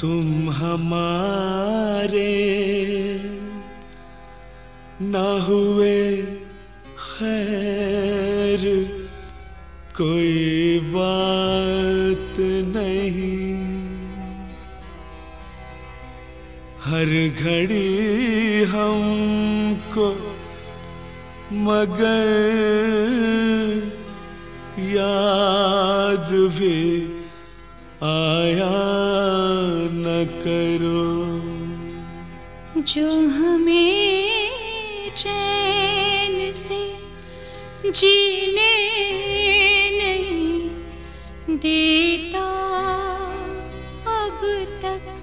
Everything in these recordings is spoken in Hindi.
तुम हमारे ना हुए खैर कोई बात नहीं, हर घड़ी हमको मगर याद भी आया न करो। जो हमें चैन से जीने नहीं देता अब तक,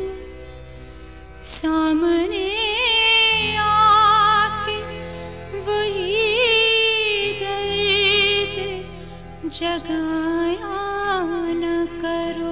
सामने आके वही दर्द जगाया न करो।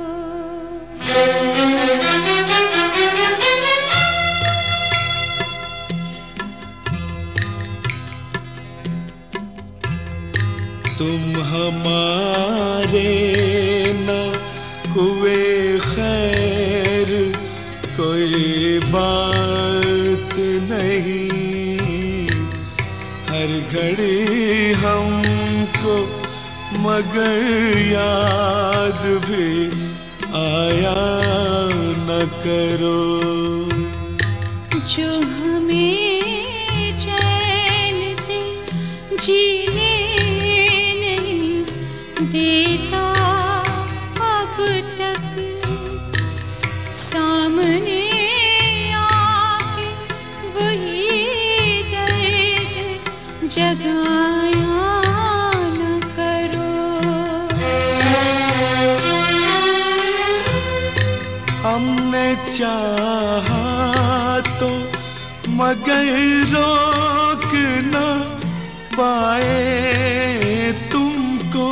तुम हमारे न हुए खैर कोई बात नहीं, हर घड़ी हमको मगर याद भी आया न करो। जो हमें चैन से जीने नहीं देता अब तक, सामने आके वही दर्द जगाया न करो। हमने चाहा तो मगर रोक न पाए तुमको,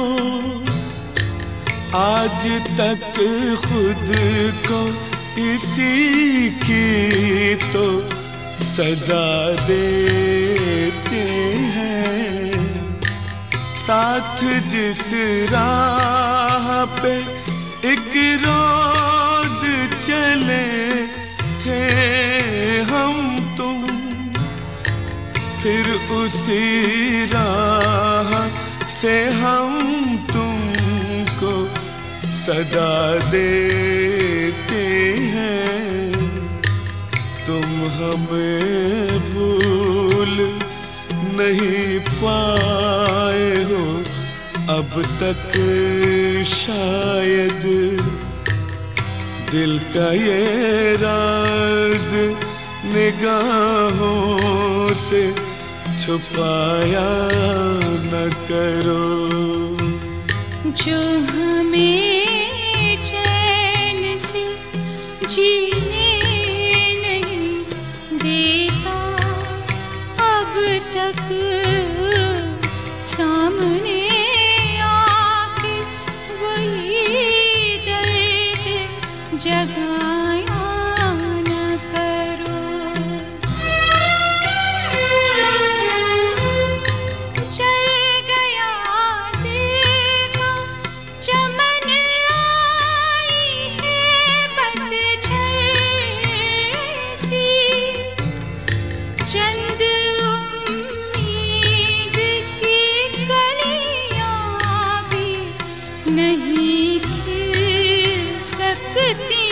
आज तक खुद को इसी की तो सजा देते हैं। साथ जिस राह पे एक रोज चले थे हम तुम, फिर उसी राह से हम तुमको सदा देते हैं। तुम हमें भूल नहीं पाए हो अब तक शायद, दिल का ये राज निगाहों से छुपाया न करो। जो हमें चैन से जीने नहीं देता अब तक, सामने आके वही दर्द जगाया न करो। चल गया दिल का चमन, आई है पतझड़ सी, चंद उम्मीद की कलियां भी नहीं खिल सकती।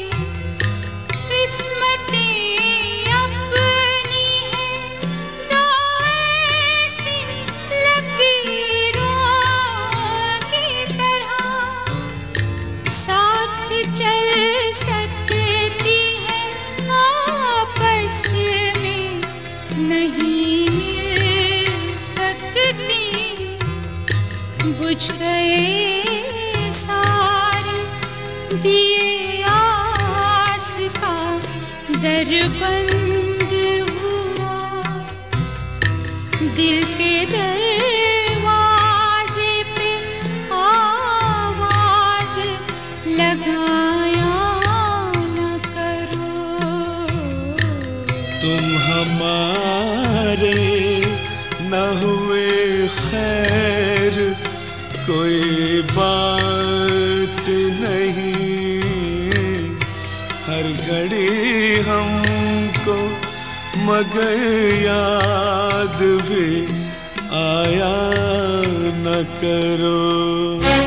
किस्मतें अपनी है दो ऐसी लकीरों की तरह, साथ चल सकती है आपस में नहीं मिल सकती। बुझ गए सारे दिए आस का दरबंद हुआ, दिल के दरवाजे पे आवाज लगाया न करो। तुम हमारे न हुए खैर कोई बात नहीं, घड़ी हमको मगर याद भी आया न करो।